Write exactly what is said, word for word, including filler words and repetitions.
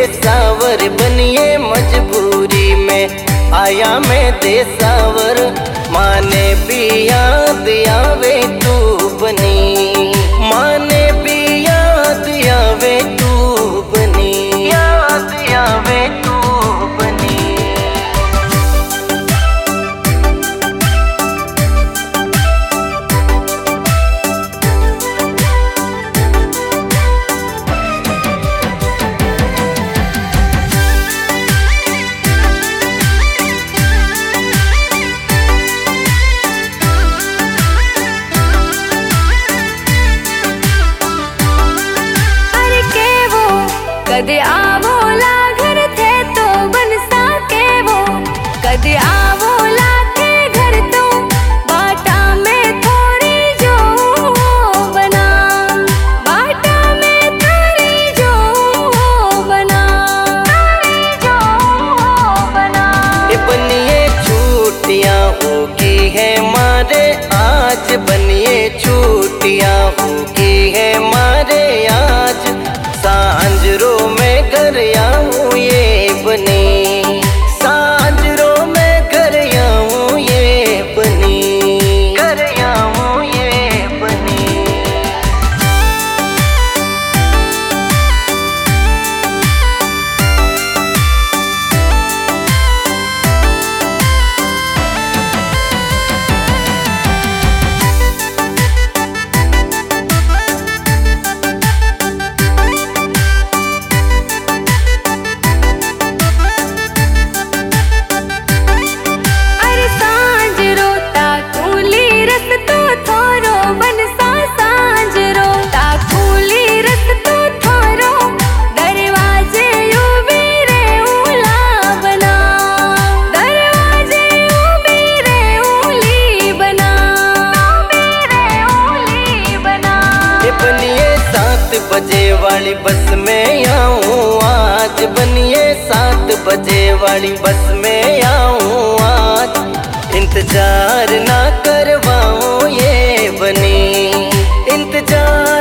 देसावर बनिए मजबूरी में आया मैं देसावर। माने भी याद आवे तू बनी, माने भी याद आवे तू बनी, याद आवे तू बनी। कदे आवोला घर थे तो बन सके वो, कदे आवोला थे घर तो बाटा में थोड़ी जो बना, बाटा में थोड़ी जो बना, थोड़ी जो बना। ये बनिए छुट्टियां होगी है मारे आज, बनिए छुट्टियां होगी है मारे आज। सांजरो में घर आऊं ये बनी, सांजरो में घर आऊं ये बनी, घर आऊं ये बनी। बजे वाली बस में आऊं आज, बनिए सात बजे वाली बस में आऊं आज। इंतजार ना करवाऊं ये बनी, इंतजार